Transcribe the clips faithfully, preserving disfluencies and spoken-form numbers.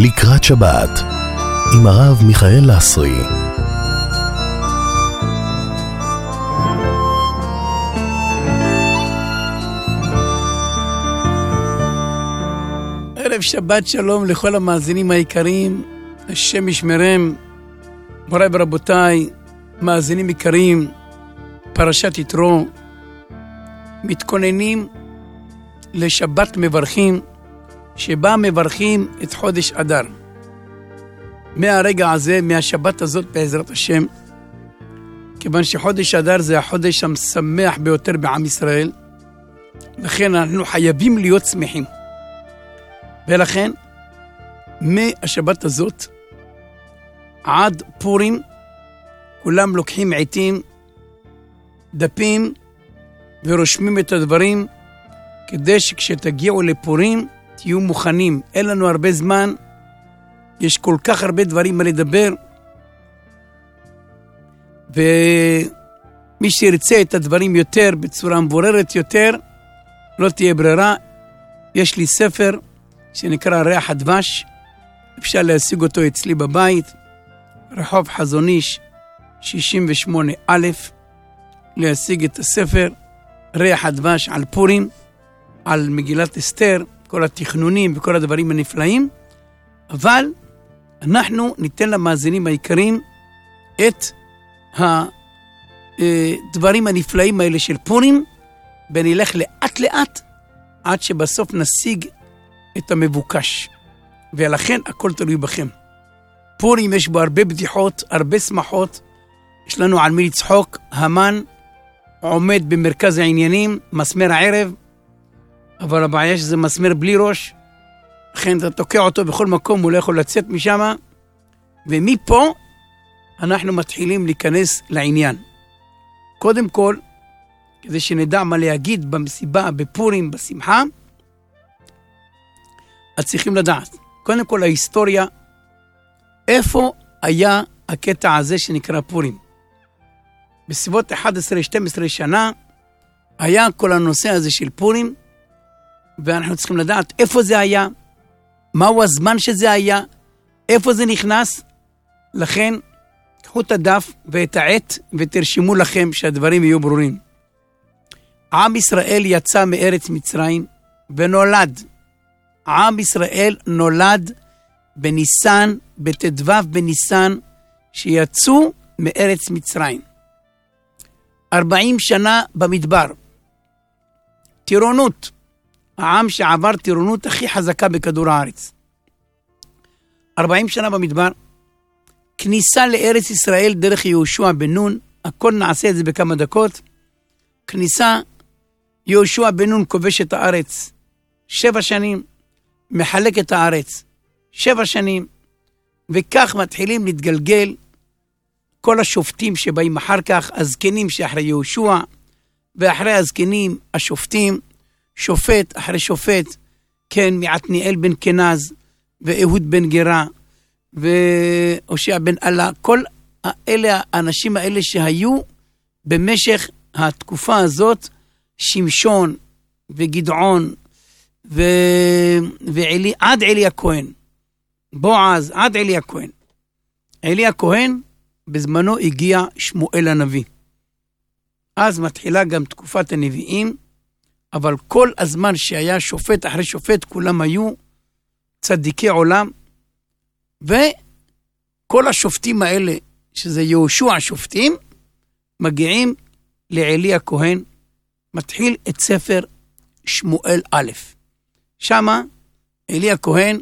לקראת שבת עם הרב מיכאל לסרי. ערב שבת שלום לכל המאזינים היקרים, השם ישמרם. מוריי ורבותיי, מאזינים יקרים, פרשת יתרו, מתכוננים לשבת מברכים, שבה מברכים את חודש אדר. מהרגע הזה, מהשבת הזאת בעזרת השם, כיוון שחודש אדר זה החודש המשמח ביותר בעם ישראל, לכן אנחנו חייבים להיות שמחים. ולכן, מהשבת הזאת עד פורים, כולם לוקחים עיתים, דפים, ורושמים את הדברים, כדי שכשתגיעו לפורים, תהיו מוכנים. אין לנו הרבה זמן, יש כל כך הרבה דברים מה לדבר, ומי שירצה את הדברים יותר, בצורה מבוררת יותר, לא תהיה ברירה. יש לי ספר שנקרא ריח הדבש, אפשר להשיג אותו אצלי בבית, רחוב חזון איש שישים ושמונה א', להשיג את הספר ריח הדבש על פורים, על מגילת אסתר, כל התכנונים וכל הדברים הנפלאים. אבל אנחנו ניתן למאזינים העיקרים את הדברים הנפלאים האלה של פורים, ונלך לאט לאט עד שבסוף נשיג את המבוקש. ולכן הכל תלוי בכם. פורים יש בו הרבה בדיחות, הרבה שמחות, יש לנו על מי לצחוק. המן עומד במרכז העניינים, מסמר הערב, אבל הבעיה שזה מסמר בלי ראש, לכן אתה תוקע אותו בכל מקום, הוא לא יכול לצאת משם. ומפה אנחנו מתחילים להיכנס לעניין. קודם כל, כדי שנדע מה להגיד במסיבה, בפורים, בשמחה, אז צריכים לדעת, קודם כל ההיסטוריה, איפה היה הקטע הזה שנקרא פורים. בסביבות אחת עשרה שתים עשרה שנה, היה כל הנושא הזה של פורים, ואנחנו צריכים לדעת איפה זה היה, מהו הזמן שזה היה, איפה זה נכנס. לכן, קחו את הדף ואת העט ותרשמו לכם שהדברים יהיו ברורים. עם ישראל יצא מארץ מצרים ונולד. עם ישראל נולד בניסן, בתדבב בניסן, שיצאו מארץ מצרים. ארבעים שנה במדבר. טירונות. העם שעבר טירונות הכי חזקה בכדור הארץ. ארבעים שנה במדבר. כניסה לארץ ישראל דרך יהושע בן נון. הכל נעשה את זה בכמה דקות. כניסה, יהושע בן נון כובש את הארץ. שבע שנים. מחלק את הארץ. שבע שנים. וכך מתחילים להתגלגל כל השופטים שבאים אחר כך, הזקנים שאחרי יהושע, ואחרי הזקנים השופטים, שופט אחרי שופט, כן, מעתניאל בן כנז, ואהוד בן גרה, והושע בן אלה, כל אלה, האנשים האלה שהיו במשך התקופה הזאת, שמשון וגדעון, ו... ועלי, עד עלי הכהן, בועז, עד עלי הכהן. עלי הכהן, בזמנו הגיע שמואל הנביא. אז מתחילה גם תקופת הנביאים, אבל כל הזמן שהיה שופט אחרי שופט, כולם היו צדיקי עולם, וכל השופטים האלה, שזה יהושע השופטים, מגיעים לעלי הכהן, מתחיל את ספר שמואל א'. שמה עלי הכהן,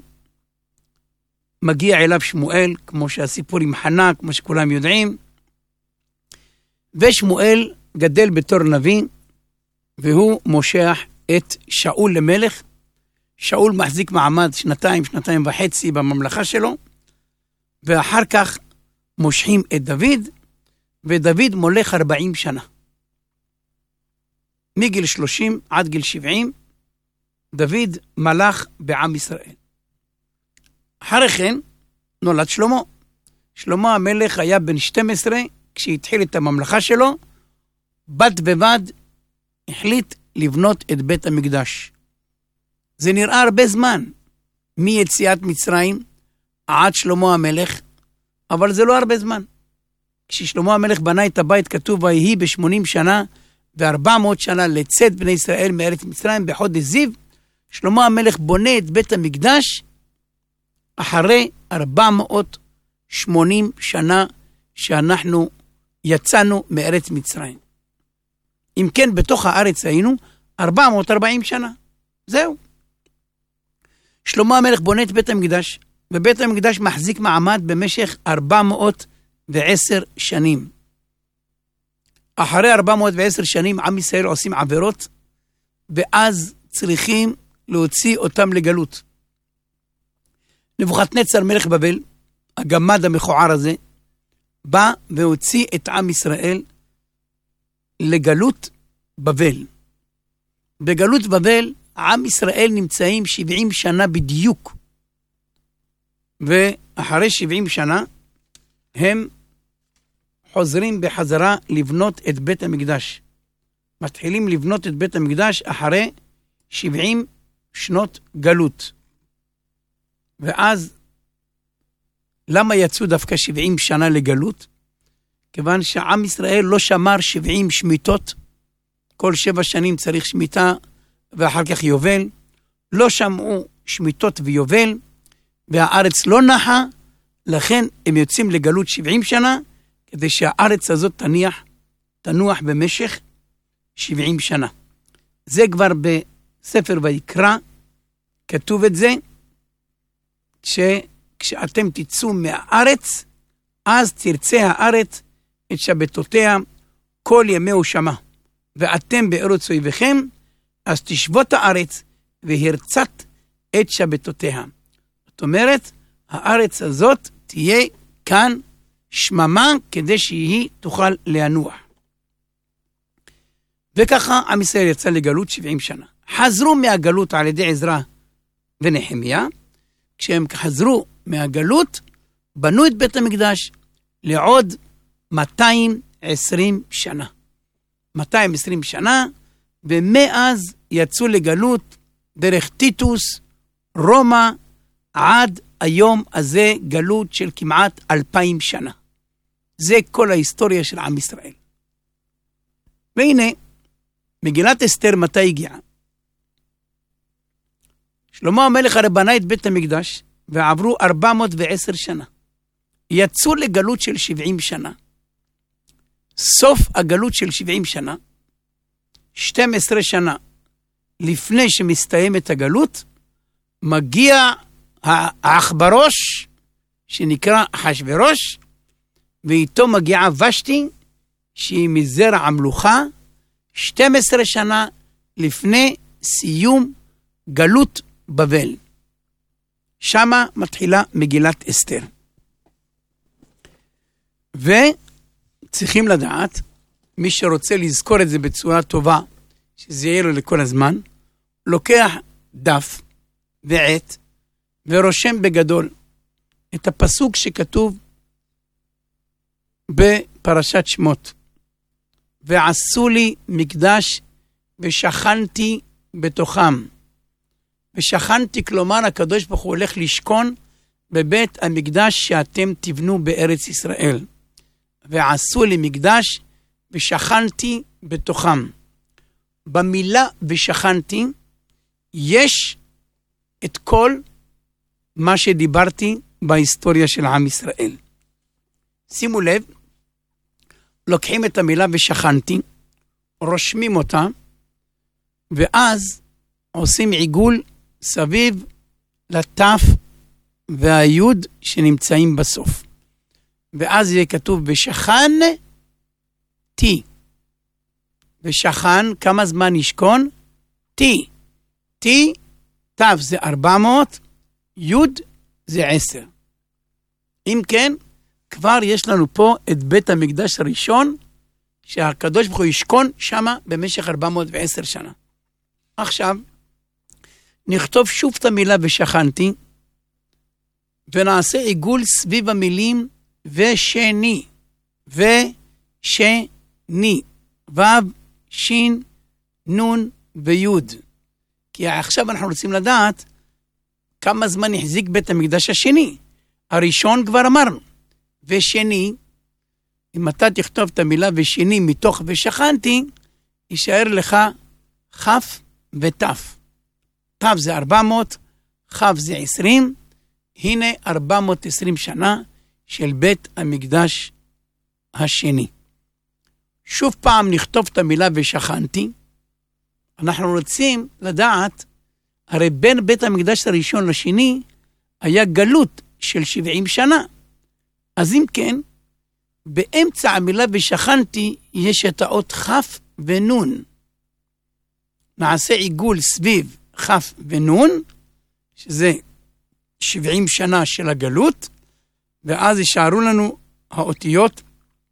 מגיע אליו שמואל, כמו שהסיפור עם חנה, כמו שכולם יודעים, ושמואל גדל בתור נביא, והוא מושך את שאול למלך. שאול מחזיק מעמד שנתיים, שנתיים וחצי בממלכה שלו, ואחר כך מושכים את דוד, ודוד מולך ארבעים שנה. מגיל שלושים עד גיל שבעים, דוד מלך בעם ישראל. אחרי כן נולד שלמה. שלמה המלך היה בן שתים עשרה, כשהתחיל את הממלכה שלו, בד בבד החליט לבנות את בית המקדש. זה נראה הרבה זמן, מיציאת מצרים עד שלמה המלך, אבל זה לא הרבה זמן. כששלמה המלך בנה את הבית, כתוב, ויהי ב-שמונים שנה ו-ארבע מאות שנה לצאת בני ישראל מארץ מצרים בחודש זיו, שלמה המלך בונה את בית המקדש אחרי ארבע מאות ושמונים שנה שאנחנו יצאנו מארץ מצרים. אם כן, בתוך הארץ היינו ארבע מאות וארבעים שנה. זהו. שלמה המלך בונה את בית המקדש, ובית המקדש מחזיק מעמד במשך ארבע מאות ועשר שנים. אחרי ארבע מאות ועשר שנים עם ישראל עושים עבירות, ואז צריכים להוציא אותם לגלות. נבוכדנצר מלך בבל, הגמד המכוער הזה, בא והוציא את עם ישראל לגלות בבל. בגלות בבל, עם ישראל נמצאים שבעים שנה בדיוק. ואחרי שבעים שנה, הם חוזרים בחזרה לבנות את בית המקדש. מתחילים לבנות את בית המקדש אחרי שבעים שנות גלות. ואז, למה יצאו דווקא שבעים שנה לגלות? כיוון שעם ישראל לא שמר שבעים שמיטות, כל שבע שנים צריך שמיטה ואחר כך יובל, לא שמעו שמיטות ויובל, והארץ לא נחה, לכן הם יוצאים לגלות שבעים שנה, כדי שהארץ הזאת תניח, תנוח במשך שבעים שנה. זה כבר בספר ויקרא, כתוב את זה, שכשאתם תצאו מהארץ, אז תרצה הארץ את שבתותיה כל ימי ושמה, ואתם בארץ אויביכם, אז תשבות הארץ והרצת את שבתותיה. זאת אומרת, הארץ הזאת תהיה כאן שממה כדי שהיא תוכל להנוח. וככה עם ישראל יצא לגלות שבעים שנה. חזרו מהגלות על ידי עזרא ונחמיה. כשהם חזרו מהגלות, בנו את בית המקדש לעוד מאתיים ועשרים שנה. מאתיים ועשרים שנה, ומאז יצאו לגלות דרך טיטוס, רומא, עד היום הזה גלות של כמעט אלפיים שנה. זה כל ההיסטוריה של עם ישראל. והנה, מגילת אסתר מתי הגיעה? שלמה המלך הרי בנה את בית המקדש, ועברו ארבע מאות ועשר שנה. יצאו לגלות של שבעים שנה. סוף הגלות של שבעים שנה, שתים עשרה שנה לפני שמסתיימת הגלות, מגיע האחברוש, שנקרא אחשוורוש, ואיתו מגיעה ושתי, שהיא מזרע המלוכה, שתים עשרה שנה לפני סיום גלות בבל. שמה מתחילה מגילת אסתר. וצריכים לדעת, מי שרוצה לזכור את זה בצורה טובה, שזה יהיה לו לכל הזמן, לוקח דף ועט, ורושם בגדול את הפסוק שכתוב בפרשת שמות. ועשו לי מקדש ושכנתי בתוכם. ושכנתי, כלומר הקדוש ברוך הוא הולך לשכון בבית המקדש שאתם תבנו בארץ ישראל. ועשו לי מקדש ושכנתי בתוכם. במילה ושכנתי יש את כל מה שדיברתי בהיסטוריה של עם ישראל. שימו לב, לוקחים את המילה ושכנתי, רושמים אותה, ואז עושים עיגול סביב לטף והיוד שנמצאים בסוף. ואז יהיה כתוב ושכן תי. ושכן, כמה זמן ישכון? תי. תי, תף זה ארבע מאות, יוד זה עשר. אם כן, כבר יש לנו פה את בית המקדש הראשון, שהקדוש ברוך הוא ישכון שמה במשך ארבע מאות ועשר שנה. עכשיו, נכתוב שוב את המילה ושכנתי, ונעשה עיגול סביב המילים ושני, ושני, וו, שין, נון ויוד. כי עכשיו אנחנו רוצים לדעת כמה זמן יחזיק בית המקדש השני. הראשון כבר אמרנו. ושני, אם אתה תכתוב את המילה ושני מתוך ושכנתי, יישאר לך חף ותף. תף זה ארבע מאות, חף זה עשרים, הנה ארבע מאות ועשרים שנה של בית המקדש השני. שוב פעם נכתוב את המילה ושכנתי, אנחנו רוצים לדעת, הרי בין בית המקדש הראשון לשני, היה גלות של שבעים שנה. אז אם כן, באמצע המילה ושכנתי, יש את האות חף ונון. נעשה עיגול סביב חף ונון, שזה שבעים שנה של הגלות, ואז יישארו לנו האותיות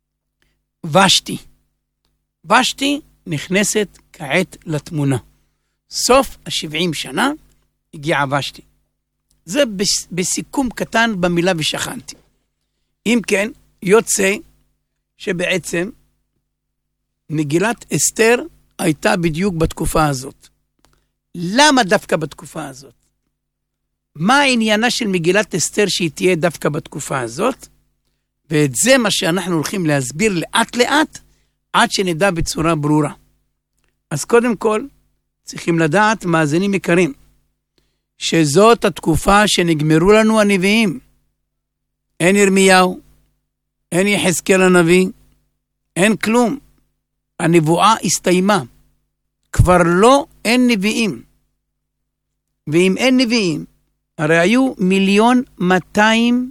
ושתי. ושתי נכנסת כעת לתמונה. סוף ה-שבעים שנה הגיעה ושתי. זה בסיכום קטן במילה ושכנתי. אם כן, יוצא שבעצם מגילת אסתר הייתה בדיוק בתקופה הזאת. למה דווקא בתקופה הזאת? מה העניינה של מגילת אסתר שהיא תהיה דווקא בתקופה הזאת? ואת זה מה שאנחנו הולכים להסביר לאט לאט, עד שנדע בצורה ברורה. אז קודם כל, צריכים לדעת, מאזינים יקרים, שזאת התקופה שנגמרו לנו הנביאים. אין ירמיהו, אין יחזקאל הנביא, אין כלום. הנבואה הסתיימה. כבר לא, אין נביאים. ואם אין נביאים, הרי היו מיליון מאתיים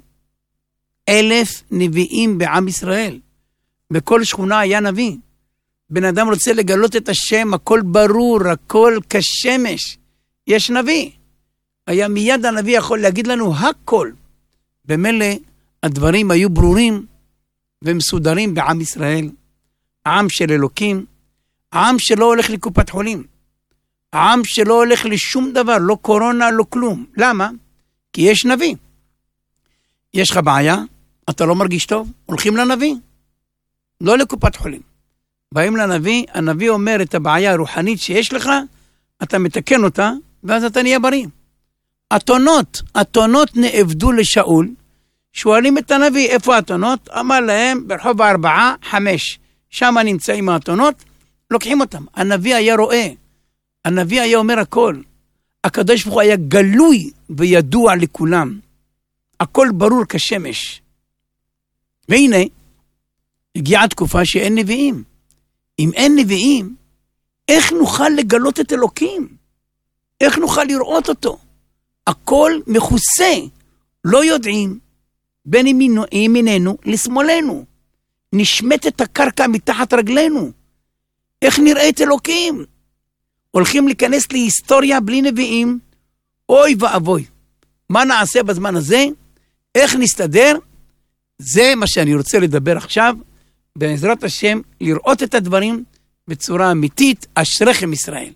אלף נביאים בעם ישראל. בכל שכונה היה נביא. בן אדם רוצה לגלות את השם, הכל ברור, הכל כשמש. יש נביא. היה מיד הנביא יכול להגיד לנו הכל. במילא הדברים היו ברורים ומסודרים בעם ישראל. עם של אלוקים, עם שלא הולך לקופת חולים. עם שלא הולך לשום דבר, לא קורונה, לא כלום. למה? כי יש נביא. יש לך בעיה, אתה לא מרגיש טוב, הולכים לנביא. לא לקופת חולים. באים לנביא, הנביא אומר את הבעיה הרוחנית שיש לך, אתה מתקן אותה, ואז אתה נהיה בריא. התונות, התונות נעבדו לשאול, שואלים את הנביא, איפה התונות? אמר להם, ברחוב הארבעה, חמש. שם נמצאים התונות, לוקחים אותם. הנביא היה רואה, הנביא היה אומר הכל. הקדוש ברוך הוא היה גלוי וידוע לכולם. הכל ברור כשמש. והנה, הגיעה תקופה שאין נביאים. אם אין נביאים, איך נוכל לגלות את אלוקים? איך נוכל לראות אותו? הכל מכוסה. לא יודעים בין ימינו, ימיננו לשמאלנו. נשמט את הקרקע מתחת רגלינו. איך נראה את אלוקים? הולכים להיכנס להיסטוריה בלי נביאים. אוי ואבוי. מה נעשה בזמן הזה? איך נסתדר? זה מה שאני רוצה לדבר עכשיו. בעזרת השם, לראות את הדברים בצורה אמיתית. אשריכם ישראל.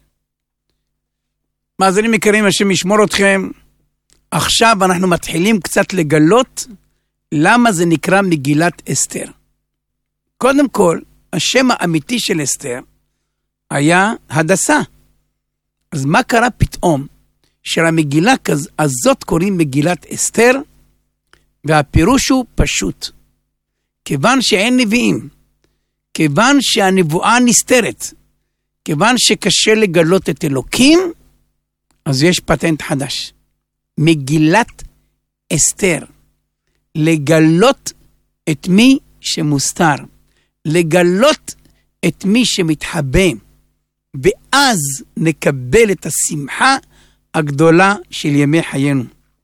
מאזינים יקרים, השם ישמור אתכם. עכשיו אנחנו מתחילים קצת לגלות למה זה נקרא מגילת אסתר. קודם כל, השם האמיתי של אסתר היה הדסה. אז מה קרה פתאום שלמגילה הזאת קוראים מגילת אסתר? והפירוש הוא פשוט. כיוון שאין נביאים, כיוון שהנבואה נסתרת, כיוון שקשה לגלות את אלוקים, אז יש פטנט חדש. מגילת אסתר. לגלות את מי שמוסתר. לגלות את מי שמתחבא. ואז נקבל את השמחה הגדולה של ימי חיינו.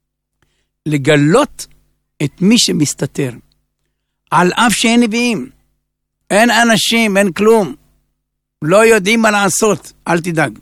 לגלות את מי שמסתתר. על אף שאין נביאים. אין אנשים, אין כלום. לא יודעים מה לעשות. אל תדאג.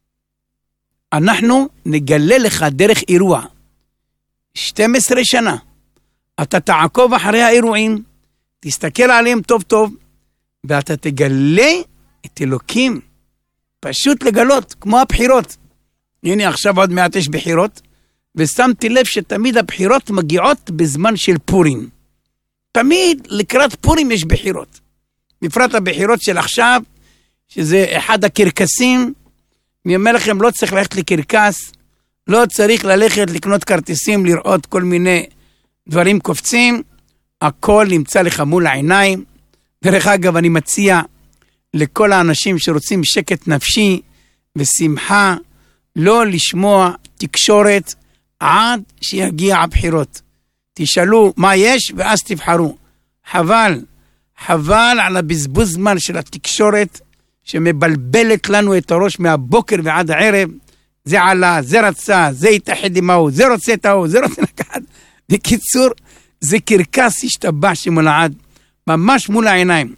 אנחנו נגלה לך דרך אירוע. שתים עשרה שנה. אתה תעקוב אחרי האירועים. תסתכל עליהם טוב טוב. ואתה תגלה את אלוקים. פשוט לגלות, כמו הבחירות. הנה עכשיו עוד מעט יש בחירות. ושמתי לב שתמיד הבחירות מגיעות בזמן של פורים. תמיד לקראת פורים יש בחירות. בפרט הבחירות של עכשיו, שזה אחד הקרקסים. אני אומר לכם, לא צריך ללכת לקרקס, לא צריך ללכת לקנות כרטיסים, לראות כל מיני דברים קופצים, הכל נמצא לך מול העיניים. דרך אגב, אני מציע לכל האנשים שרוצים שקט נפשי ושמחה, לא לשמוע תקשורת עד שיגיע הבחירות. תשאלו מה יש ואז תבחרו. חבל, חבל על הבזבוז זמן של התקשורת שמבלבלת לנו את הראש מהבוקר ועד הערב. זה עלה, זה רצה, זה יתאחד עם ההוא, זה רוצה את ההוא, זה רוצה לקחת. בקיצור, זה קרקס השתבח שמולעד, ממש מול העיניים.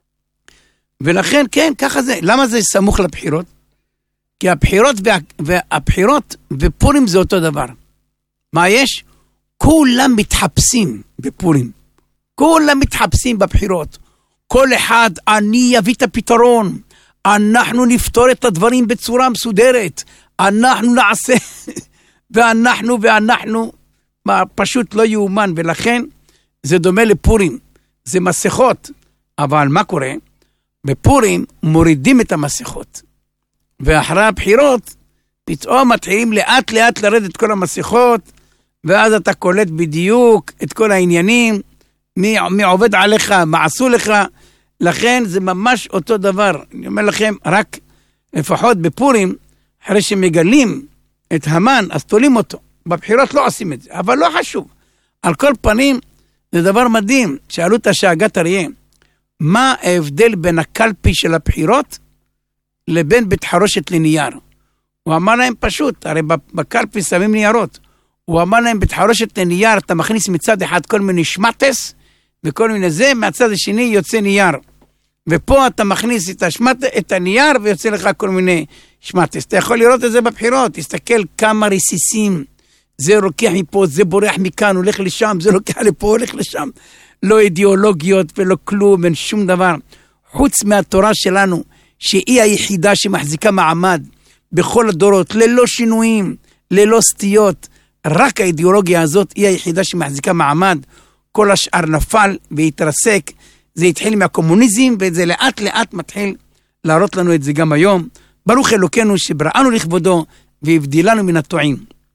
ולכן, כן, ככה זה. למה זה סמוך לבחירות? כי הבחירות וה, והבחירות ופורים זה אותו דבר. מה יש? כולם מתחפשים בפורים. כולם מתחפשים בבחירות. כל אחד, אני אביא את הפתרון. אנחנו נפתור את הדברים בצורה מסודרת. אנחנו נעשה, ואנחנו ואנחנו, מה, פשוט לא יאומן, ולכן זה דומה לפורים. זה מסכות. אבל מה קורה? בפורים מורידים את המסכות. ואחרי הבחירות, פתאום מתחילים לאט לאט לרדת את כל המסכות, ואז אתה קולט בדיוק את כל העניינים, מי, מי עובד עליך, מה עשו לך, לכן זה ממש אותו דבר. אני אומר לכם, רק לפחות בפורים, אחרי שמגלים את המן, אז תולים אותו. בבחירות לא עושים את זה, אבל לא חשוב. על כל פנים, זה דבר מדהים. שאלו את השאגת אריה, מה ההבדל בין הקלפי של הבחירות לבין בית חרושת לנייר? הוא אמר להם פשוט, הרי בקלפי שמים ניירות. הוא אמר להם, בית חרושת לנייר, אתה מכניס מצד אחד כל מיני שמטס, וכל מיני זה, מהצד השני יוצא נייר. ופה אתה מכניס את, השמט, את הנייר, ויוצא לך כל מיני שמטס. אתה יכול לראות את זה בבחירות, תסתכל כמה רסיסים, זה רוקח מפה, זה בורח מכאן, הולך לשם, זה לוקח לפה, הולך לשם. לא אידיאולוגיות ולא כלום, אין שום דבר. חוץ מהתורה שלנו, שהיא היחידה שמחזיקה מעמד בכל הדורות, ללא שינויים, ללא סטיות, רק האידיאולוגיה הזאת היא היחידה שמחזיקה מעמד, כל השאר נפל והתרסק. זה התחיל מהקומוניזם, וזה לאט לאט מתחיל להראות לנו את זה גם היום. ברוך אלוקינו שבראנו לכבודו והבדילנו מן הטועים.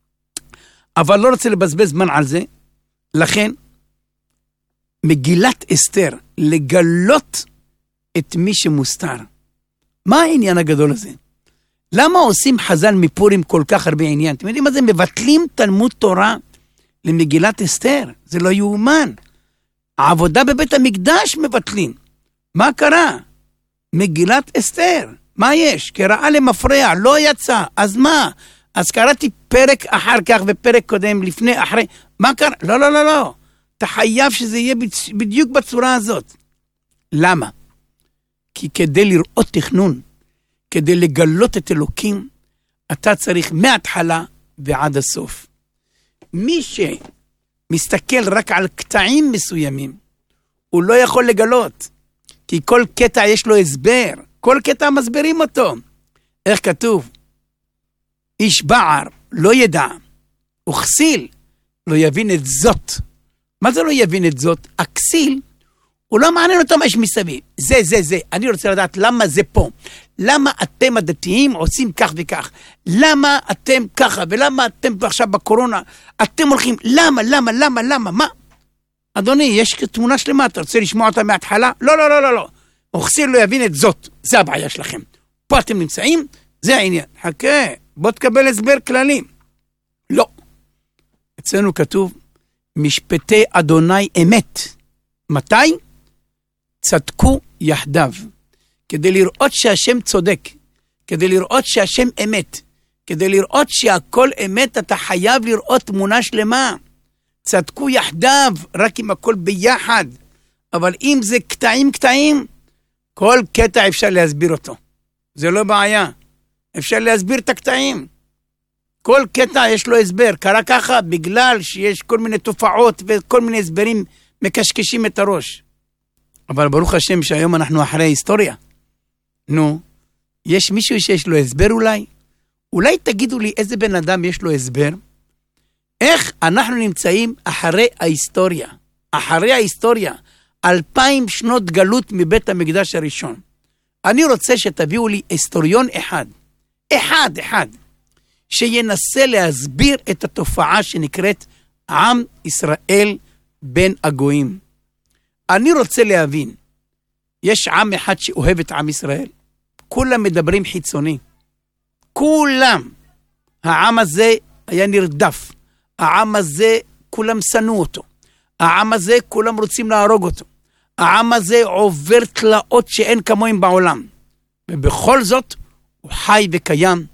אבל לא רוצה לבזבז זמן על זה, לכן מגילת אסתר, לגלות את מי שמוסתר. מה העניין הגדול הזה? למה עושים חז"ל מפורים כל כך הרבה עניין? אתם יודעים מה זה? מבטלים תלמוד תורה למגילת אסתר. זה לא יאומן. העבודה בבית המקדש מבטלים. מה קרה? מגילת אסתר. מה יש? קראה למפרע, לא יצא. אז מה? אז קראתי פרק אחר כך ופרק קודם, לפני, אחרי. מה קרה? לא, לא, לא, לא. אתה חייב שזה יהיה בדיוק בצורה הזאת. למה? כי כדי לראות תכנון, כדי לגלות את אלוקים, אתה צריך מההתחלה ועד הסוף. מי שמסתכל רק על קטעים מסוימים, הוא לא יכול לגלות, כי כל קטע יש לו הסבר, כל קטע מסברים אותו. איך כתוב? איש בער לא ידע, וכסיל לא יבין את זאת. מה זה לא יבין את זאת? הכסיל, הוא לא מעניין אותו מה יש מסביב. זה, זה, זה. אני רוצה לדעת למה זה פה. למה אתם הדתיים עושים כך וכך? למה אתם ככה? ולמה אתם עכשיו בקורונה? אתם הולכים, למה, למה, למה, למה? מה? אדוני, יש תמונה שלמה, אתה רוצה לשמוע אותה מההתחלה? לא, לא, לא, לא, לא. וכסיל לא יבין את זאת. זה הבעיה שלכם. פה אתם נמצאים, זה העניין. חכה, בוא תקבל הסבר כללי. לא. אצלנו כתוב, משפטי אדוני אמת. מתי? צדקו יחדיו. כדי לראות שהשם צודק, כדי לראות שהשם אמת, כדי לראות שהכל אמת, אתה חייב לראות תמונה שלמה. צדקו יחדיו, רק עם הכל ביחד. אבל אם זה קטעים קטעים, כל קטע אפשר להסביר אותו. זה לא בעיה. אפשר להסביר את הקטעים. כל קטע יש לו הסבר. קרה ככה בגלל שיש כל מיני תופעות וכל מיני הסברים מקשקשים את הראש. אבל ברוך השם שהיום אנחנו אחרי היסטוריה. נו, יש מישהו שיש לו הסבר אולי? אולי תגידו לי איזה בן אדם יש לו הסבר? איך אנחנו נמצאים אחרי ההיסטוריה? אחרי ההיסטוריה, אלפיים שנות גלות מבית המקדש הראשון. אני רוצה שתביאו לי היסטוריון אחד, אחד, אחד, שינסה להסביר את התופעה שנקראת עם ישראל בין הגויים. אני רוצה להבין, יש עם אחד שאוהב את עם ישראל, כולם מדברים חיצוני, כולם, העם הזה היה נרדף, העם הזה כולם שנאו אותו, העם הזה כולם רוצים להרוג אותו, העם הזה עובר תלאות שאין כמוהם בעולם, ובכל זאת הוא חי וקיים,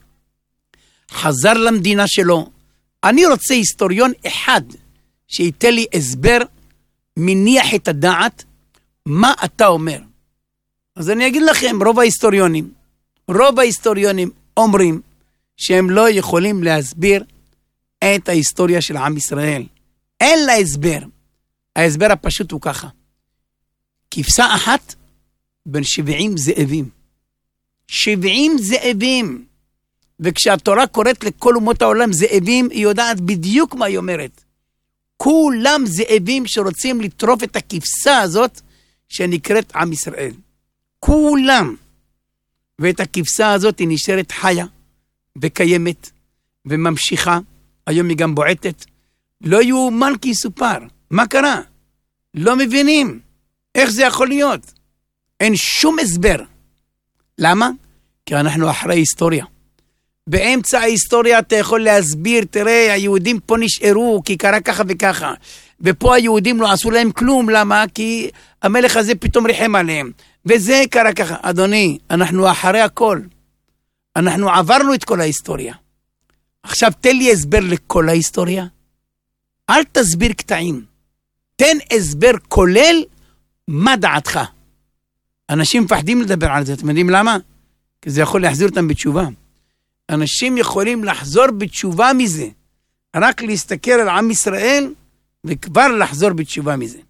חזר למדינה שלו. אני רוצה היסטוריון אחד שייתן לי הסבר, מניח את הדעת, מה אתה אומר. אז אני אגיד לכם, רוב ההיסטוריונים, רוב ההיסטוריונים אומרים שהם לא יכולים להסביר את ההיסטוריה של עם ישראל. אין לה הסבר. ההסבר הפשוט הוא ככה. כבשה אחת בין שבעים זאבים. שבעים זאבים. וכשהתורה קוראת לכל אומות העולם זאבים, היא יודעת בדיוק מה היא אומרת. כולם זאבים שרוצים לטרוף את הכבשה הזאת שנקראת עם ישראל. כולם. ואת הכבשה הזאת היא נשארת חיה וקיימת וממשיכה. היום היא גם בועטת. לא יאומן כי יסופר. מה קרה? לא מבינים. איך זה יכול להיות? אין שום הסבר. למה? כי אנחנו אחרי היסטוריה. באמצע ההיסטוריה אתה יכול להסביר, תראה, היהודים פה נשארו כי קרה ככה וככה, ופה היהודים לא עשו להם כלום. למה? כי המלך הזה פתאום ריחם עליהם, וזה קרה ככה. אדוני, אנחנו אחרי הכל. אנחנו עברנו את כל ההיסטוריה. עכשיו תן לי הסבר לכל ההיסטוריה. אל תסביר קטעים. תן הסבר כולל מה דעתך. אנשים מפחדים לדבר על זה. אתם יודעים למה? כי זה יכול להחזיר אותם בתשובה. אנשים יכולים לחזור בתשובה מזה. רק להסתכל על עם ישראל וכבר לחזור בתשובה מזה.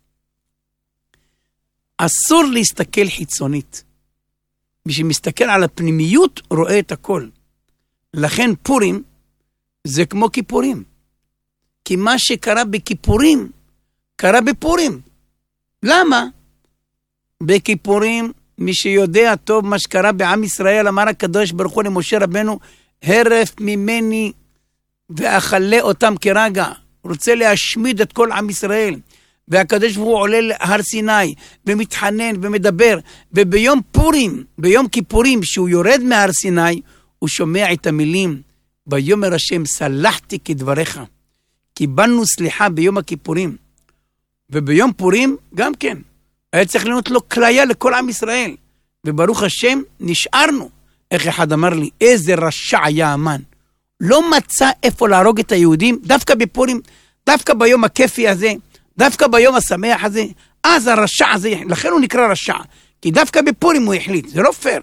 אסור להסתכל חיצונית. מי שמסתכל על הפנימיות רואה את הכל. לכן פורים זה כמו כיפורים. כי מה שקרה בכיפורים קרה בפורים. למה? בכיפורים, מי שיודע טוב מה שקרה בעם ישראל, אמר הקדוש ברוך הוא למשה רבנו, הרף ממני ואכלה אותם כרגע. רוצה להשמיד את כל עם ישראל. והקדוש ברוך הוא עולה להר סיני ומתחנן ומדבר. וביום פורים, ביום כיפורים, שהוא יורד מהר סיני, הוא שומע את המילים, ויאמר השם סלחתי כדבריך. קיבלנו סליחה ביום הכיפורים. וביום פורים גם כן. היה צריך לנות לו כליה לכל עם ישראל. וברוך השם נשארנו. איך אחד אמר לי, איזה רשע היה המן. לא מצא איפה להרוג את היהודים, דווקא בפורים, דווקא ביום הכיפי הזה, דווקא ביום השמח הזה, אז הרשע הזה, לכן הוא נקרא רשע, כי דווקא בפורים הוא החליט, זה לא פייר.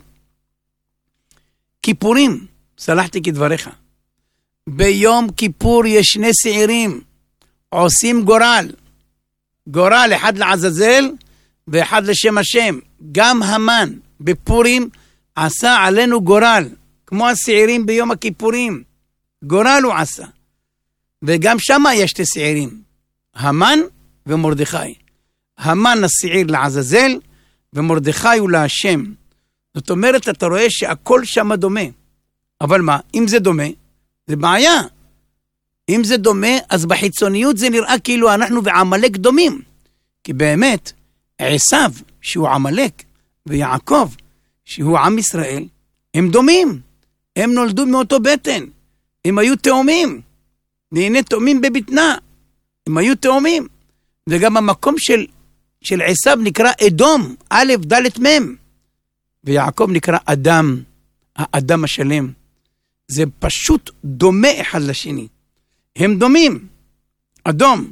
כיפורים, סלחתי כדבריך. ביום כיפור יש שני שעירים, עושים גורל. גורל, אחד לעזאזל, ואחד לשם השם. גם המן בפורים עשה עלינו גורל, כמו השעירים ביום הכיפורים. גורל הוא עשה. וגם שמה יש שתי שעירים, המן ומרדכי. המן השעיר לעזאזל, ומרדכי הוא להשם. זאת אומרת, אתה רואה שהכל שמה דומה. אבל מה, אם זה דומה, זה בעיה. אם זה דומה, אז בחיצוניות זה נראה כאילו אנחנו ועמלק דומים. כי באמת, עשיו, שהוא עמלק, ויעקב, שהוא עם ישראל, הם דומים. הם נולדו מאותו בטן. הם היו תאומים. והנה תאומים בבטנה. הם היו תאומים. וגם המקום של, של עשיו נקרא אדום, א' ד' מ'. ויעקב נקרא אדם, האדם השלם. זה פשוט דומה אחד לשני. הם דומים. אדום.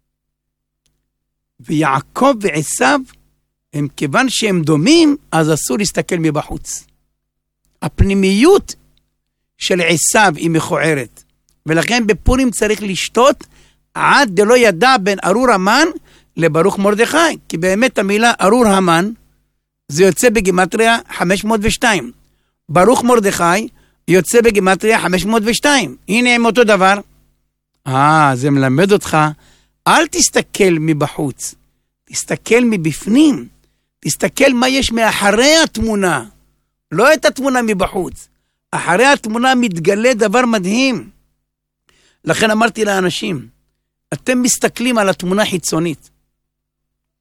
ויעקב ועשיו, הם כיוון שהם דומים, אז אסור להסתכל מבחוץ. הפנימיות של עשיו היא מכוערת. ולכן בפורים צריך לשתות עד דלא ידע בין ארור המן לברוך מרדכי. כי באמת המילה ארור המן, זה יוצא בגימטריה חמש מאות ושתיים. ברוך מרדכי יוצא בגימטריה חמש מאות ושתיים. הנה הם אותו דבר. אה, זה מלמד אותך, אל תסתכל מבחוץ. תסתכל מבפנים. תסתכל מה יש מאחרי התמונה. לא את התמונה מבחוץ. אחרי התמונה מתגלה דבר מדהים. לכן אמרתי לאנשים, אתם מסתכלים על התמונה חיצונית.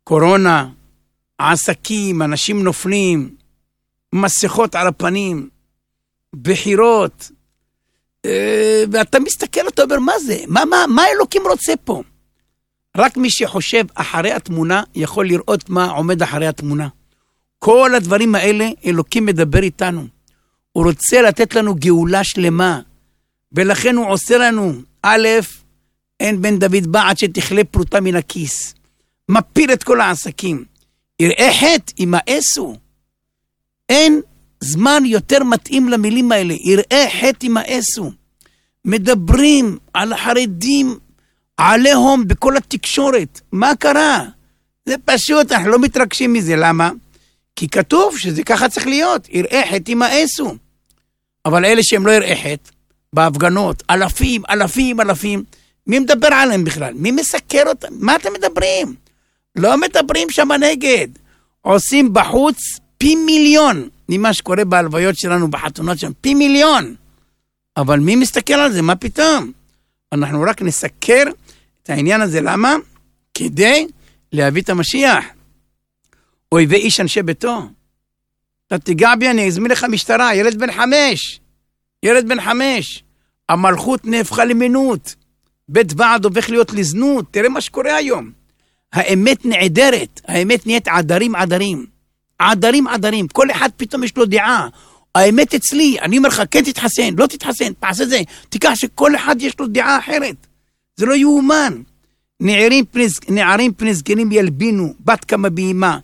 קורונה, עסקים, אנשים נופלים, מסכות על הפנים, בחירות, ואתה מסתכל אותו אומר, מה זה? מה, מה, מה אלוקים רוצה פה? רק מי שחושב אחרי התמונה יכול לראות מה עומד אחרי התמונה. כל הדברים האלה אלוקים מדבר איתנו. הוא רוצה לתת לנו גאולה שלמה, ולכן הוא עושה לנו, א', אין בן דוד בא עד שתכלה פרוטה מן הכיס. מפיל את כל העסקים. יראה חטא, ימאסו. אין זמן יותר מתאים למילים האלה. יראה חטא, ימאסו. מדברים על החרדים, עליהם בכל התקשורת. מה קרה? זה פשוט, אנחנו לא מתרגשים מזה. למה? כי כתוב שזה ככה צריך להיות. יראה חטא, ימאסו. אבל אלה שהם לא יראה חטא, בהפגנות, אלפים, אלפים, אלפים, מי מדבר עליהם בכלל? מי מסקר אותם? מה אתם מדברים? לא מדברים שם נגד. עושים בחוץ פי מיליון, ממה שקורה בהלוויות שלנו, בחתונות שם, פי מיליון. אבל מי מסתכל על זה? מה פתאום? אנחנו רק נסקר את העניין הזה. למה? כדי להביא את המשיח. אויבי איש אנשי ביתו. אתה תיגע בי, אני אזמין לך משטרה, ילד בן חמש. ילד בן חמש. המלכות נהפכה למינות. בית ועד הופך להיות לזנות. תראה מה שקורה היום. האמת נעדרת. האמת נהיית עדרים עדרים. עדרים עדרים. כל אחד פתאום יש לו דעה. האמת אצלי. אני אומר לך, כן תתחסן, לא תתחסן, תעשה זה. תיקח שכל אחד יש לו דעה אחרת. זה לא יאומן. נערים פני, נערים פני זקנים ילבינו. בת כמה באימה.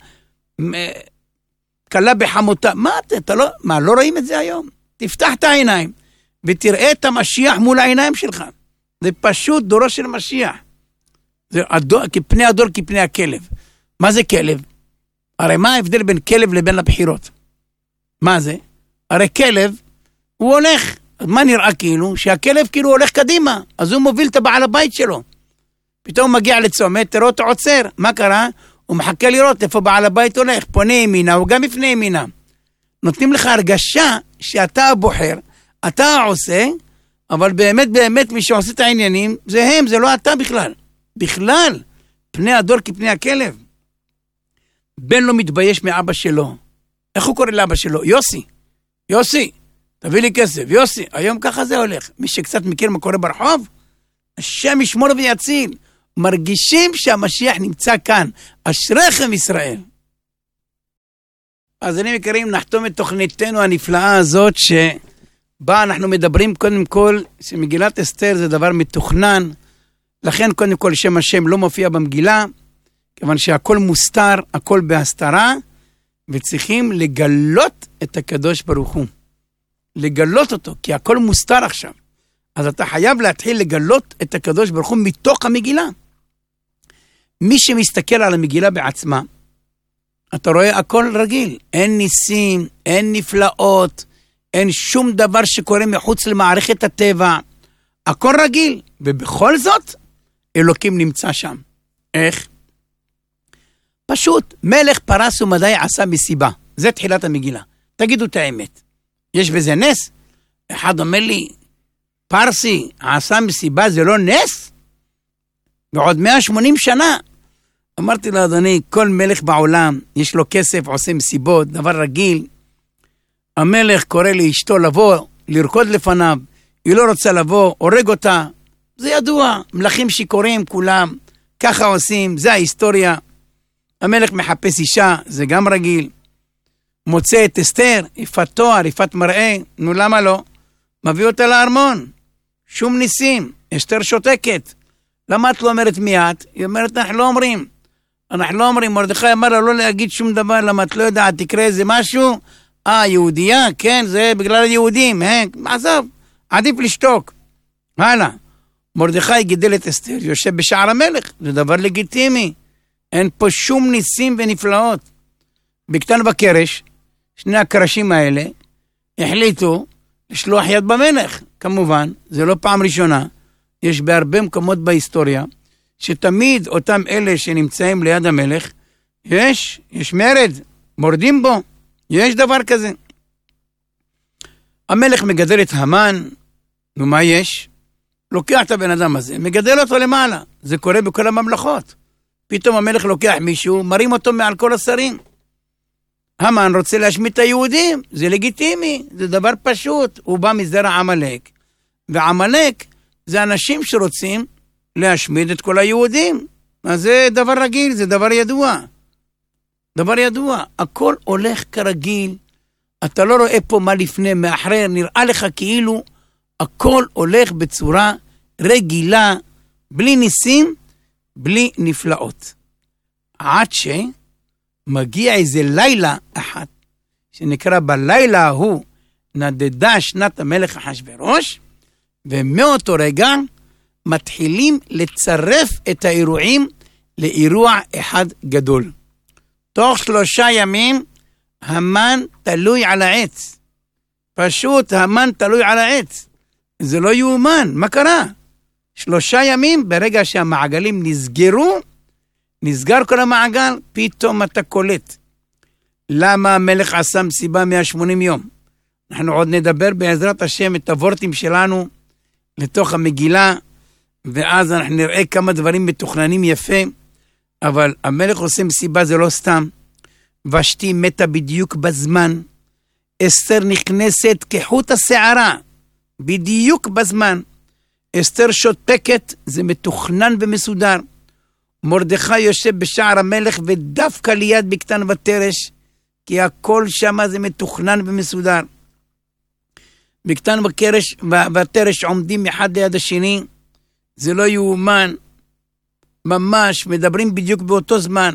קלה בחמותה. מה אתה לא, מה, לא רואים את זה היום? תפתח את העיניים. ותראה את המשיח מול העיניים שלך. זה פשוט דורו של משיח. זה הדור, כפני הדור כפני הכלב. מה זה כלב? הרי מה ההבדל בין כלב לבין הבחירות? מה זה? הרי כלב, הוא הולך. אז מה נראה כאילו? שהכלב כאילו הולך קדימה. אז הוא מוביל את הבעל הבית שלו. פתאום הוא מגיע לצומת, תראו אותו עוצר. מה קרה? הוא מחכה לראות איפה בעל הבית הולך. פונה ימינה, הוא גם לפני ימינה. נותנים לך הרגשה שאתה הבוחר, אתה עושה, אבל באמת באמת מי שעושה את העניינים, זה הם, זה לא אתה בכלל. בכלל, פני הדור כפני הכלב. בן לא מתבייש מאבא שלו. איך הוא קורא לאבא שלו? יוסי. יוסי, תביא לי כסף. יוסי, היום ככה זה הולך. מי שקצת מכיר מה קורה ברחוב, השם ישמור ויציל. מרגישים שהמשיח נמצא כאן. אשריכם ישראל. אז אני מכירים, נחתום את תוכניתנו הנפלאה הזאת, שבה אנחנו מדברים קודם כל, שמגילת אסתר זה דבר מתוכנן, לכן קודם כל שם השם לא מופיע במגילה, כיוון שהכל מוסתר, הכל בהסתרה, וצריכים לגלות את הקדוש ברוך הוא. לגלות אותו, כי הכל מוסתר עכשיו. אז אתה חייב להתחיל לגלות את הקדוש ברוך הוא מתוך המגילה. מי שמסתכל על המגילה בעצמה, אתה רואה הכל רגיל. אין ניסים, אין נפלאות, אין שום דבר שקורה מחוץ למערכת הטבע. הכל רגיל, ובכל זאת, אלוקים נמצא שם. איך? פשוט, מלך פרס ומדי עשה מסיבה. זה תחילת המגילה. תגידו את האמת. יש בזה נס? אחד אומר לי, פרסי עשה מסיבה, זה לא נס? בעוד מאה ושמונים שנה. אמרתי לו, אדוני, כל מלך בעולם, יש לו כסף, עושה מסיבות, דבר רגיל. המלך קורא לאשתו לבוא, לרקוד לפניו, היא לא רוצה לבוא, הורג אותה. זה ידוע, מלכים שיקורים כולם, ככה עושים, זה ההיסטוריה. המלך מחפש אישה, זה גם רגיל. מוצא את אסתר, יפת תואר, יפת מראה, נו למה לא? מביא אותה לארמון, שום ניסים, אסתר שותקת. למה את לא אומרת מיד? היא אומרת, אנחנו לא אומרים. אנחנו לא אומרים, מרדכי אמר לה לא להגיד שום דבר, למה את לא יודעת, תקרא איזה משהו? אה, יהודייה, כן, זה בגלל היהודים, אה, עזוב, עדיף לשתוק. הלאה, מרדכי גידל את אסתר, יושב בשער המלך, זה דבר לגיטימי. אין פה שום ניסים ונפלאות. בקטן בקרש, שני הקרשים האלה, החליטו לשלוח יד במלך. כמובן, זה לא פעם ראשונה, יש בהרבה מקומות בהיסטוריה, שתמיד אותם אלה שנמצאים ליד המלך, יש, יש מרד, מורדים בו, יש דבר כזה. המלך מגדל את המן, נו מה יש? לוקח את הבן אדם הזה, מגדל אותו למעלה, זה קורה בכל הממלכות. פתאום המלך לוקח מישהו, מרים אותו מעל כל השרים. המן רוצה להשמיד את היהודים, זה לגיטימי, זה דבר פשוט. הוא בא מזרע עמלק, ועמלק זה אנשים שרוצים להשמיד את כל היהודים. אז זה דבר רגיל, זה דבר ידוע. דבר ידוע, הכל הולך כרגיל, אתה לא רואה פה מה לפני, מאחרי, נראה לך כאילו הכל הולך בצורה רגילה, בלי ניסים, בלי נפלאות. עד שמגיע איזה לילה אחד, שנקרא בלילה ההוא, נדדה שנת המלך אחשוורוש, ומאותו רגע מתחילים לצרף את האירועים לאירוע אחד גדול. תוך שלושה ימים, המן תלוי על העץ. פשוט המן תלוי על העץ. זה לא יאומן, מה קרה? שלושה ימים, ברגע שהמעגלים נסגרו, נסגר כל המעגל, פתאום אתה קולט. למה המלך עשה מסיבה מאה ושמונים יום? אנחנו עוד נדבר בעזרת השם את הוורטים שלנו לתוך המגילה, ואז אנחנו נראה כמה דברים מתוכננים יפה, אבל המלך עושה מסיבה זה לא סתם. ושתי מתה בדיוק בזמן, אסתר נכנסת כחוט השערה, בדיוק בזמן. אסתר שותקת, זה מתוכנן ומסודר. מרדכי יושב בשער המלך ודווקא ליד בקתן ותרש, כי הכל שם זה מתוכנן ומסודר. בקתן ותרש עומדים אחד ליד השני, זה לא יאומן, ממש מדברים בדיוק באותו זמן.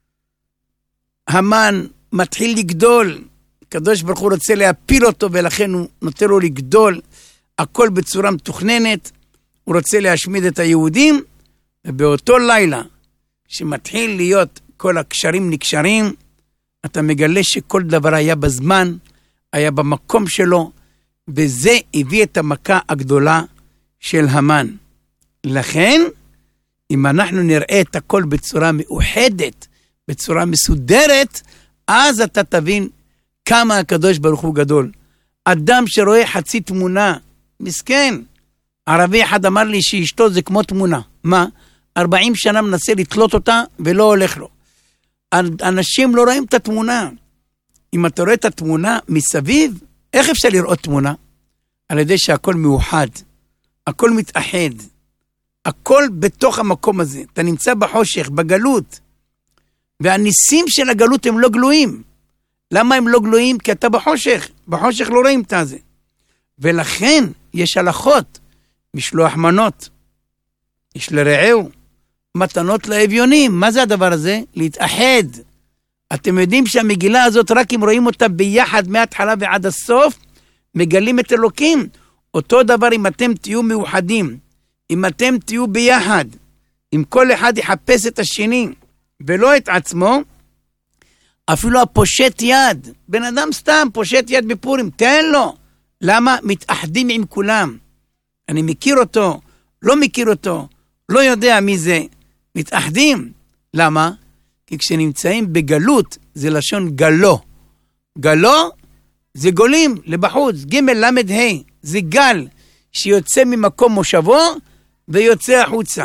המן מתחיל לגדול, הקדוש ברוך הוא רוצה להפיל אותו, ולכן הוא נותן לו לגדול, הכל בצורה מתוכננת, הוא רוצה להשמיד את היהודים, ובאותו לילה, שמתחיל להיות כל הקשרים נקשרים, אתה מגלה שכל דבר היה בזמן, היה במקום שלו, וזה הביא את המכה הגדולה של המן. לכן, אם אנחנו נראה את הכל בצורה מאוחדת, בצורה מסודרת, אז אתה תבין כמה הקדוש ברוך הוא גדול. אדם שרואה חצי תמונה, מסכן. ערבי אחד אמר לי שאשתו זה כמו תמונה. מה? ארבעים שנה מנסה לתלות אותה ולא הולך לו. אנשים לא רואים את התמונה. אם אתה רואה את התמונה מסביב, איך אפשר לראות תמונה? על ידי שהכל מאוחד, הכל מתאחד, הכל בתוך המקום הזה. אתה נמצא בחושך, בגלות, והניסים של הגלות הם לא גלויים. למה הם לא גלויים? כי אתה בחושך, בחושך לא רואים את זה. ולכן יש הלכות, משלוח מנות, יש לרעהו, מתנות לאביונים. מה זה הדבר הזה? להתאחד. אתם יודעים שהמגילה הזאת, רק אם רואים אותה ביחד מההתחלה ועד הסוף, מגלים את אלוקים. אותו דבר אם אתם תהיו מאוחדים, אם אתם תהיו ביחד, אם כל אחד יחפש את השני ולא את עצמו, אפילו הפושט יד, בן אדם סתם פושט יד בפורים, תן לו. למה? מתאחדים עם כולם. אני מכיר אותו, לא מכיר אותו, לא יודע מי זה, מתאחדים. למה? כי כשנמצאים בגלות, זה לשון גלו. גלו זה גולים לבחוץ, ג' למד ה', זה גל שיוצא ממקום מושבו ויוצא החוצה.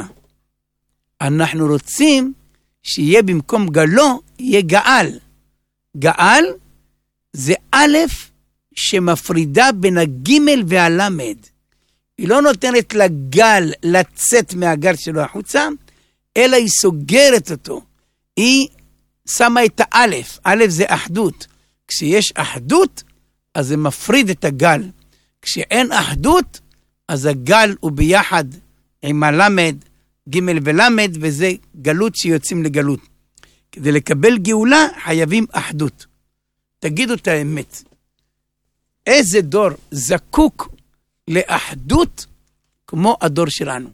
אנחנו רוצים שיהיה במקום גלו, יהיה גאל. גאל זה א' שמפרידה בין הגימל והלמד. היא לא נותנת לגל לצאת מהגל שלו החוצה, אלא היא סוגרת אותו. היא שמה את האלף. א' זה אחדות. כשיש אחדות, אז זה מפריד את הגל. כשאין אחדות, אז הגל הוא ביחד עם הלמד, ג' ולמד, וזה גלות שיוצאים לגלות. כדי לקבל גאולה, חייבים אחדות. תגידו את האמת. איזה דור זקוק לאחדות כמו הדור שלנו?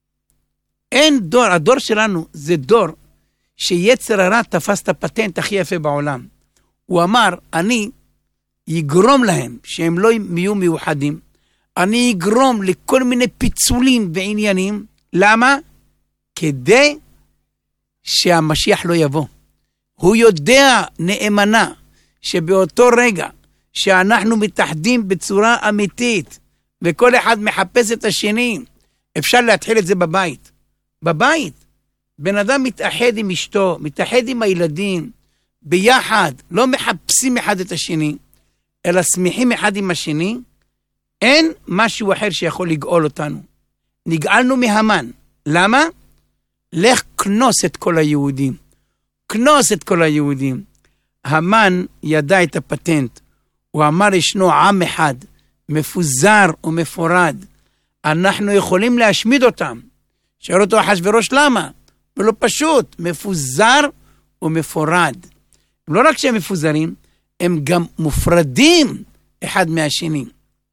אין דור, הדור שלנו זה דור שיצר הרע תפס את הפטנט הכי יפה בעולם. הוא אמר, אני יגרום להם שהם לא יהיו מיוחדים, אני יגרום לכל מיני פיצולים ועניינים. למה? כדי שהמשיח לא יבוא. הוא יודע נאמנה שבאותו רגע שאנחנו מתאחדים בצורה אמיתית, וכל אחד מחפש את השני, אפשר להתחיל את זה בבית. בבית. בן אדם מתאחד עם אשתו, מתאחד עם הילדים, ביחד, לא מחפשים אחד את השני, אלא שמחים אחד עם השני, אין משהו אחר שיכול לגאול אותנו. נגאלנו מהמן. למה? לך כנוס את כל היהודים. כנוס את כל היהודים. המן ידע את הפטנט. הוא אמר, ישנו עם אחד, מפוזר ומפורד. אנחנו יכולים להשמיד אותם. שואל אותו אחשוורוש למה? ולא פשוט, מפוזר ומפורד. לא רק שהם מפוזרים, הם גם מופרדים אחד מהשני.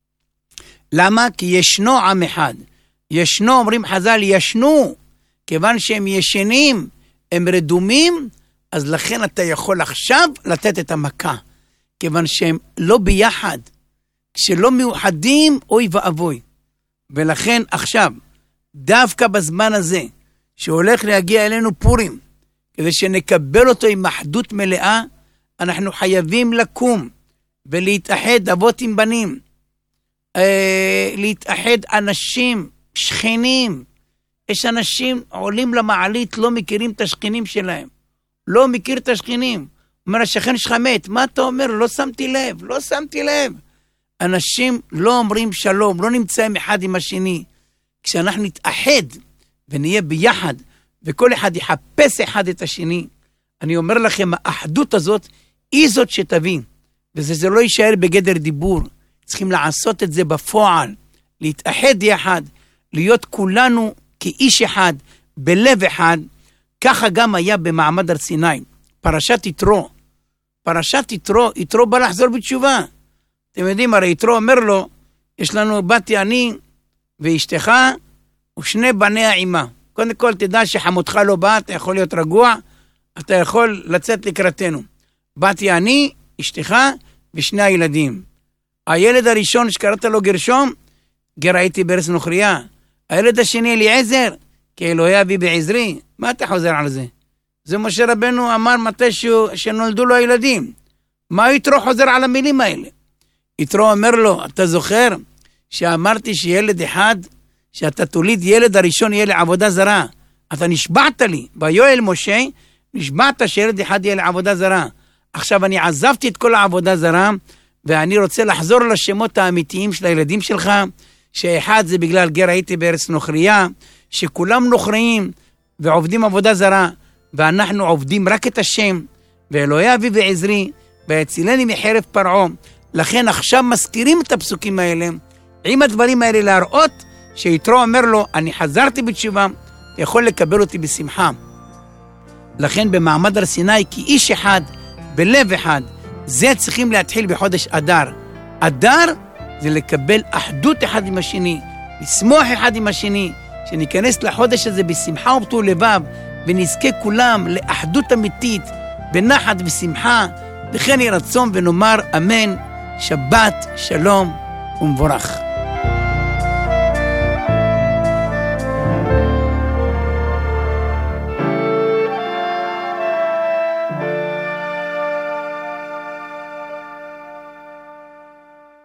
למה? כי ישנו עם אחד. ישנו, אומרים חז"ל, ישנו. כיוון שהם ישנים, הם רדומים, אז לכן אתה יכול עכשיו לתת את המכה. כיוון שהם לא ביחד. כשלא מאוחדים, אוי ואבוי. ולכן עכשיו, דווקא בזמן הזה, שהולך להגיע אלינו פורים, כדי שנקבל אותו עם אחדות מלאה, אנחנו חייבים לקום ולהתאחד אבות עם בנים, אה, להתאחד אנשים, שכנים. יש אנשים עולים למעלית, לא מכירים את השכנים שלהם. לא מכיר את השכנים. אומר, השכן שלך מת. מה אתה אומר? לא שמתי לב, לא שמתי לב. אנשים לא אומרים שלום, לא נמצאים אחד עם השני. כשאנחנו נתאחד ונהיה ביחד, וכל אחד יחפש אחד את השני, אני אומר לכם, האחדות הזאת היא זאת שתבין. וזה זה לא יישאר בגדר דיבור. צריכים לעשות את זה בפועל. להתאחד יחד, להיות כולנו כאיש אחד, בלב אחד. ככה גם היה במעמד הר סיני. פרשת יתרו. פרשת יתרו, יתרו בא לחזור בתשובה. אתם יודעים, הרי יתרו אומר לו, יש לנו באתי אני ואשתך ושני בניה עימה. קודם כל תדע שחמותך לא בא, אתה יכול להיות רגוע, אתה יכול לצאת לקראתנו. באתי אני, אשתך ושני הילדים. הילד הראשון שקראת לו גרשום, גר הייתי בארץ נוכריה. הילד השני אליעזר, כי אלוהי אבי בעזרי. מה אתה חוזר על זה? זה משה רבנו אמר מתישהו שנולדו לו הילדים. מה יתרו חוזר על המילים האלה? יתרו אומר לו, אתה זוכר שאמרתי שילד אחד, שאתה תוליד ילד הראשון יהיה לעבודה זרה. אתה נשבעת לי, ביואל משה, נשבעת שילד אחד יהיה לעבודה זרה. עכשיו אני עזבתי את כל העבודה זרה, ואני רוצה לחזור לשמות האמיתיים של הילדים שלך, שאחד זה בגלל גר הייתי בארץ נוכריה, שכולם נוכריים ועובדים עבודה זרה, ואנחנו עובדים רק את השם, ואלוהי אבי ועזרי, ויצילני מחרב פרעה. לכן עכשיו מזכירים את הפסוקים האלה, עם הדברים האלה להראות, שיתרו אומר לו, אני חזרתי בתשובה, אתה יכול לקבל אותי בשמחה. לכן במעמד הר סיני, כי איש אחד, בלב אחד, זה צריכים להתחיל בחודש אדר. אדר זה לקבל אחדות אחד עם השני, לשמוח אחד עם השני, שניכנס לחודש הזה בשמחה ובטוב לבב, ונזכה כולם לאחדות אמיתית, בנחת ושמחה, וכן יהי רצון ונאמר אמן, שבת, שלום ומבורך.